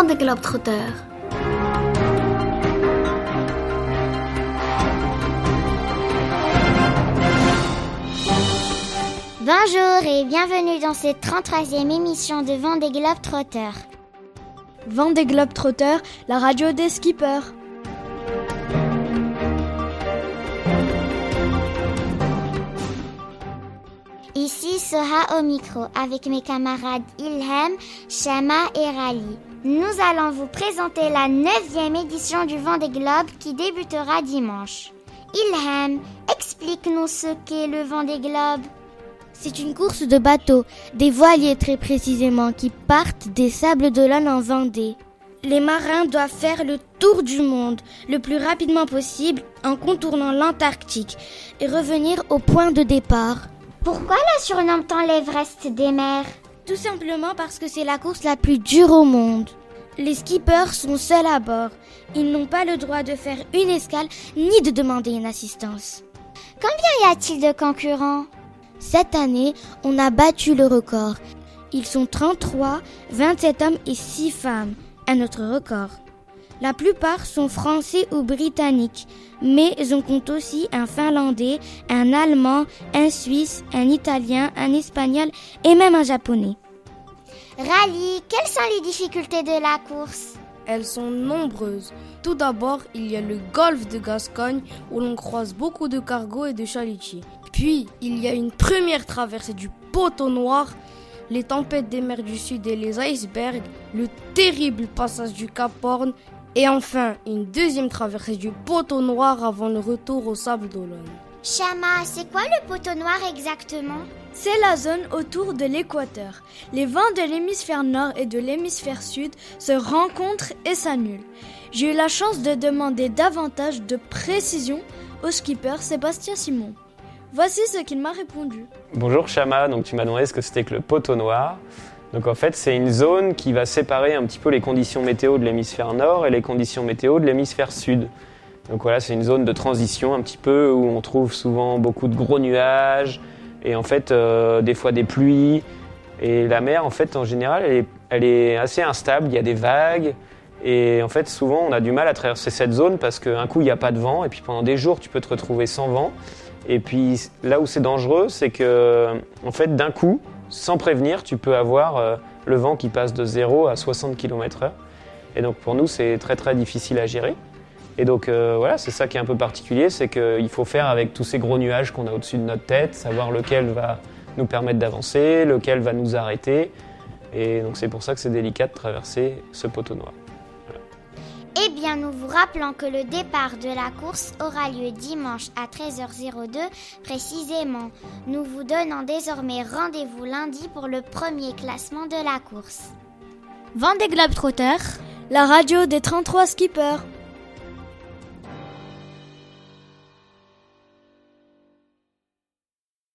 Vendée Globetrotter. Bonjour et bienvenue dans cette 33e émission de Vendée Globetrotter. Vendée Globetrotter, la radio des skippers. Ici Soha au micro avec mes camarades Ilham, Shama et Rally. Nous allons vous présenter la 9e édition du Vendée Globe qui débutera dimanche. Ilham, explique-nous ce qu'est le Vendée Globe. C'est une course de bateaux, des voiliers très précisément, qui partent des Sables d'Olonne en Vendée. Les marins doivent faire le tour du monde le plus rapidement possible en contournant l'Antarctique et revenir au point de départ. Pourquoi la surnomme-t-on l'Everest des mers ? Tout simplement parce que c'est la course la plus dure au monde. Les skippers sont seuls à bord. Ils n'ont pas le droit de faire une escale ni de demander une assistance. Combien y a-t-il de concurrents ? Cette année, on a battu le record. Ils sont 33, 27 hommes et 6 femmes, un autre record. La plupart sont français ou britanniques, mais on compte aussi un finlandais, un allemand, un suisse, un italien, un espagnol et même un japonais. Rally, quelles sont les difficultés de la course ? Elles sont nombreuses. Tout d'abord, il y a le golfe de Gascogne où l'on croise beaucoup de cargos et de chalutiers. Puis, il y a une première traversée du poteau noir, les tempêtes des mers du Sud et les icebergs, le terrible passage du Cap Horn et enfin une deuxième traversée du poteau noir avant le retour aux Sables d'Olonne. Shama, c'est quoi le poteau noir exactement ? C'est la zone autour de l'équateur. Les vents de l'hémisphère nord et de l'hémisphère sud se rencontrent et s'annulent. J'ai eu la chance de demander davantage de précision au skipper Sébastien Simon. Voici ce qu'il m'a répondu. Bonjour Shama, donc tu m'as demandé ce que c'était que le poteau noir. Donc en fait c'est une zone qui va séparer un petit peu les conditions météo de l'hémisphère nord et les conditions météo de l'hémisphère sud. Donc voilà, c'est une zone de transition un petit peu où on trouve souvent beaucoup de gros nuages et en fait des fois des pluies. Et la mer en fait en général elle est assez instable, il y a des vagues et en fait souvent on a du mal à traverser cette zone parce qu'un coup il n'y a pas de vent et puis pendant des jours tu peux te retrouver sans vent. Et puis là où c'est dangereux, c'est que en fait d'un coup, sans prévenir, tu peux avoir le vent qui passe de 0 à 60 km/h. Et donc pour nous, c'est très très difficile à gérer. Et donc voilà, c'est ça qui est un peu particulier, c'est qu'il faut faire avec tous ces gros nuages qu'on a au-dessus de notre tête, savoir lequel va nous permettre d'avancer, lequel va nous arrêter. Et donc c'est pour ça que c'est délicat de traverser ce poteau noir. Eh bien, nous vous rappelons que le départ de la course aura lieu dimanche à 13h02 précisément. Nous vous donnons désormais rendez-vous lundi pour le premier classement de la course. Vendée Globetrotter, la radio des 33 skippers.